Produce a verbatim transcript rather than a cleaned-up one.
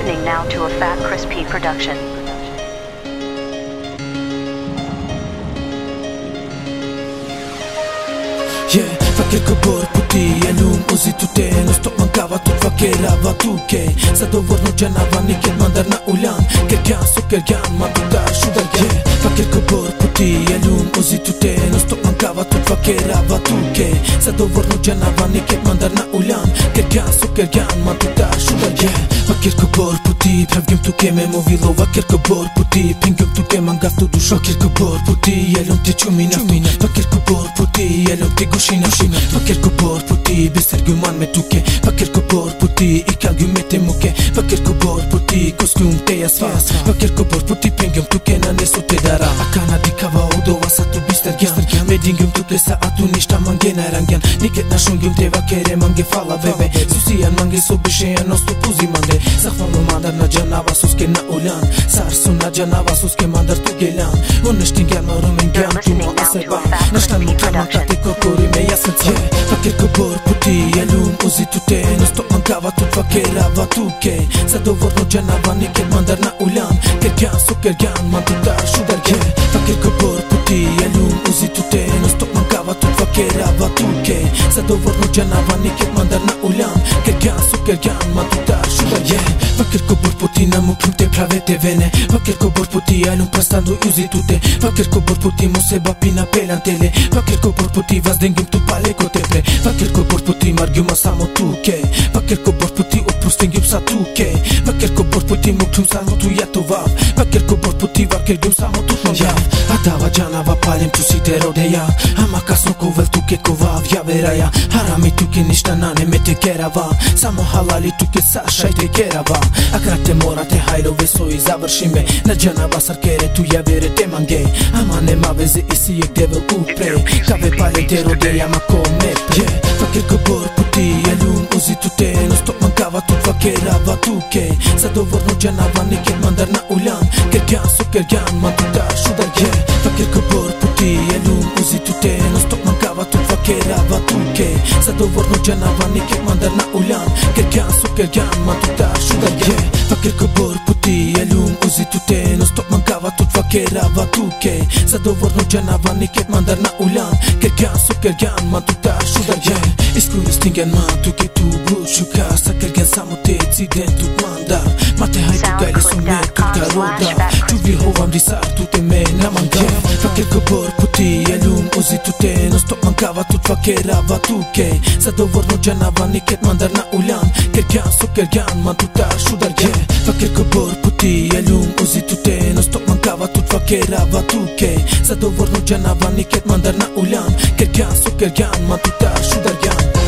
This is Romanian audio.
listening now to a Fat Chris P production. Yeah, faker këbër puti e lum uzi tute Në stok mankava tut fakerava tuke Sa do vërë në gjanava një këtë mandar na ulan Kërkjan so kërkjan ma tuta shudar yeah, faker këbër puti e lum uzi tute Në stok mankava tut fakerava tuke Sa do vërë në gjanava një këtë mandar na ulan Kërkjan so kërkjan ma tuta shudar yeah, faker këbër puti Pravgjëm tuke me mo vilo Faker këbër puti Pingjëm tuke mangaftu du shok Faker këbër puti e lum të qumi naftu Faker këbër puti e lum të gushina shina Faker këbër puti Beser gëman me tuke Faker këbër puti I ka gëmet e muke Faker këbër puti Koskum te jasfa Faker këbër puti Pingjëm tuke na nesu te dara A kana di kava odo Vasa tu bister gjan Me dingëm tuke sa atu nishta mange na rangjan Niket na shungëm te vakere mange fala bebe Susijan mange so bishejan os tu puzi mande Zakhfa më mandar na gjanava Suske na ulan Sarsu na gjanava Suske mandar tu gelan Unë është t'ingjan më rëmë ngjan Tu më aseba Nashtan më klaman ka te kokori me jasën cja Faker këbër puti e lum uzi tute Në stok mankava tut fakerava tuke Sa do vërë në gjanava një këtë mandar na ulan Kërkjan so kërkjan man tuta shudar yeah, faker këbër puti e lum uzi tute Në stok mankava tut fakerava tuke Sa do vërë në gjanava një këtë mandar na ulan Kërkjan so kërkjan man tuta shudar yeah, faker këbër puti na më klum te prave te vene Faker këbër puti e lum prastandu uzi tute Faker këbër puti mo se bapina pelan tele Faker këbër puti vas dengim tu pale kote pre Faker këbër puti margjum sa mo tuke Faker këbër puti u pustingim sa tuke Faker këbër puti mo klum sa mo tu jetu vav Faker këbër puti vaker gjum sa mo tu të jav Atava gjanava palem tu si te rodeja Ama kas nuk u vel tuke ko vav javeraja Harami tuke nishta nane me te kerava Sa mo halali tuke sa shaj te kerava Akrat te mora te hajrove so i zavërshime Në gjanava sarkere tu javere te mange Ama ne ma veze isi e devel u prej Kave pale te rodeja ma ko me pre yeah, faker këbër puti e lum uzi tute Në stok mankava tut fakerava tuke Sa do vërë në gjanava një këtë mandar na ulan Kërkjan so kërkjan ma tuta shudar yeah, faker këbër puti e lum uzi tute Në stok mankava tut fakerava tuke Sa do vërë në gjanava një këtë mandar na ulan Kërkjan so kërkjan ma tuta shudar yeah, faker këbër puti e lum uzi tute Në stok mankava tut fakerava tuke Sa do vërë në gjanava një këtë mandar na ulan Kërkjan so kërkjan ma tuta shudar yeah, iskurës t'ingen ma tuke tu bru shuka Sa kërkjan sa mo te ciden tut mandar Ma te hajtu gajle su me tut ka roda Qu vi hovam disar tute me na manga Faker këbër puti e lum uzi tute Në stok mankava tut fakerava tuke Sa do vërë në gjanava një këtë mandar na ulan Kërkjan so kërkjan ma tuta shudar yeah, faker këbër puti e lum uzi tute Në stok mankava tut fakerava tuke Sa do vërë në gjanava një këtë mandar na ulan Kërkjan so kërkjan ma tuta shudar yeah